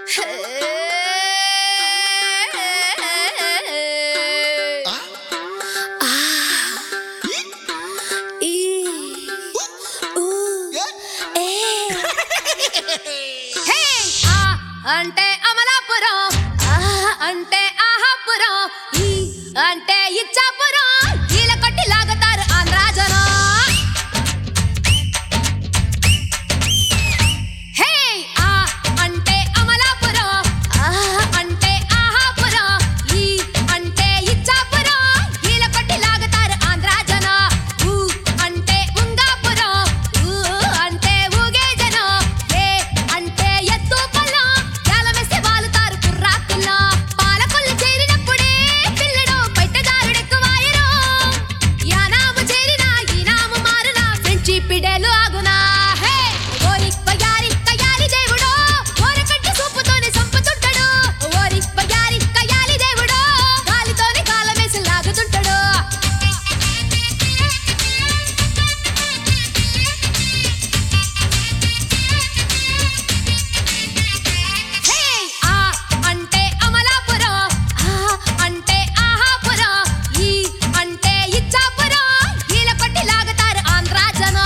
అంటే అమలాపురం అంటే ఆహాపురం అంటే ఇచ్చాపురం ఈల కొట్టి లాగుతారు ఆంధ్రా జనం. హే అంటే అమలాపురం అంటే ఆహాపురం అంటే ఇచ్చాపురం ఈల కొట్టి లాగుతారు ఆంధ్రా జనం. అంటే ఉంగాపురం అంటే ఊగే జనం. ఏ అంటే ఎత్తు పొలం యాలమేస్తే వాలుతారు కుర్రాకుల్లా. పాలకొల్లు చేరినప్పుడే పిల్లడు పైటదారుడెక్కువాయరు. యానాము చేరినా ఈనాము మారునా ఫ్రెండ్షిప్ పిడేలు ఆగునా. హే ఓరిప్పయారి కయాలి దేవుడో ఓరకట్టి సూపుతోనే సంపుతుంటాడు. ఓరిప్పయారి కయాలి దేవుడో గాలితోనే కాలమేసి లాగుతుంటాడు. హే అంటే అమలాపురం అంటే ఆహాపురం అంటే ఇచ్చాపురం ఈల కొట్టి లాగుతారు ఆంధ్రా జనం.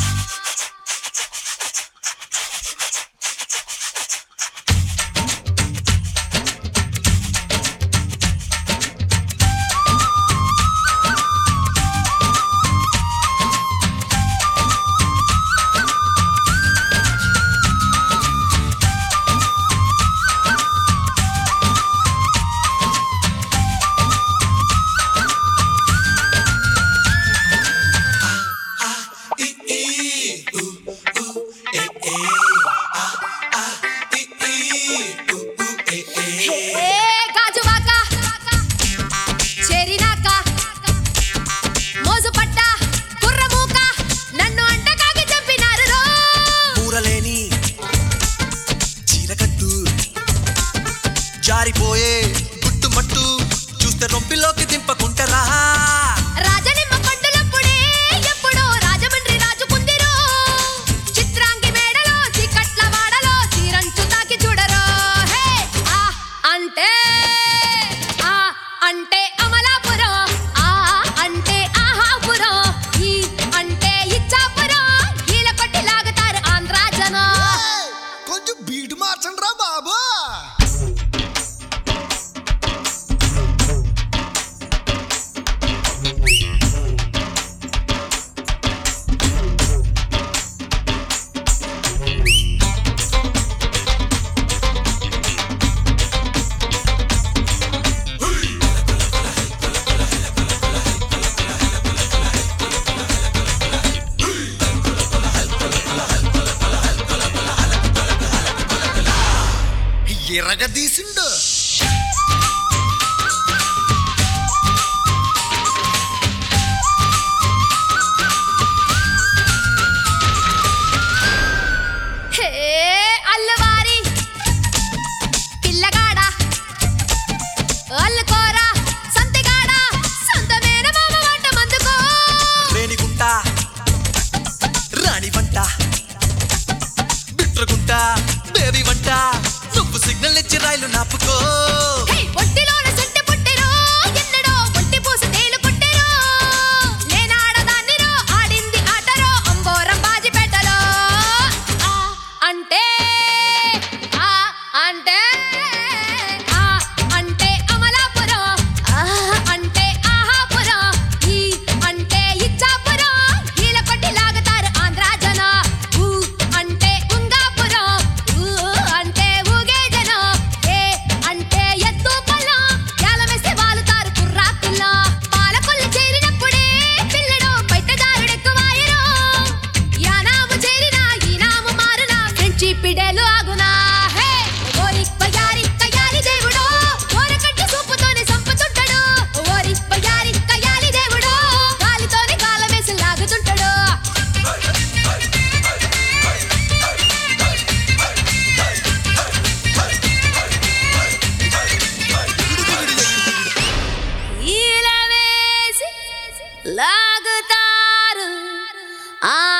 గాజువాక చేరినాక మోజుపట్ట కుర్రమూక నన్ను అంటకాగి చంపినారు రో. కూరలేని చీరకట్టు జారిపోయే గుట్టుమట్టు చూస్తే రొంపిలోకి దింపకుంటరా. రాజనిమ్మ పండులప్పుడే ఎప్పుడో రాజమండ్రి రాజుకుందిరో. చిత్రాంగి మేడలో చీకట్ల వాడలో చీరంచు తాకి చూడరో. హే అంటే అంటే అమలాపురం అంటే ఆహాపురం అంటే ఇచ్చాపురం ఈల కొట్టి లాగుతారు ఆంధ్రా జనం. కొంచెం బీటు మార్చండి రా బాబు. ఎరగదీసిండు. హే అల్లవారి పిల్లగాడ అల్లుకోర సంతిగాడ సొంతమైన మామ వంట మందుకో. రేణిగుంట రాణి వంట బిట్రగుంట బేబీ వంట నువ్వు సిగ్నల్ ఇచ్చి రైలు నాపుకో. హే ఒట్టిలోన సెట్టు పుట్టిరో ఎన్నడో ఒట్టి పూసి తేలు పుట్టిరో. నేనాడదాన్నిరో ఆడింది ఆటరో అంబోరం బాజిపేటలో. అంటే అంటే అంటే అమలాపురం అంటే ఆహాపురం అంటే ఇచ్చాపురం ఈల కొట్టి లాగుతారు ఆంధ్రా జనం. అంటే ఉంగాపురం అంటే ఊగే జనం. ఏ అంటే ఎత్తు పొలం యాలమేస్తే వాలుతారు కుర్రాకుల్లా. పాలకొల్లు చేరినప్పుడే పిల్లడు పైటదారుడెక్కువాయరు. యానాము చేరినా ఈనాము మారునా ఫ్రెండ్షిప్ పిడేలు ఆగునా. హే ఓరిప్పయారి కయాలి దేవుడో ఓరకట్టి సూపుతోనే సంపుతుంటాడు. ఓరిప్పయారి కయాలి దేవుడో గాలితోనే కాలమేసి లాగుతుంటాడు. ఈల వేసి లాగుతారు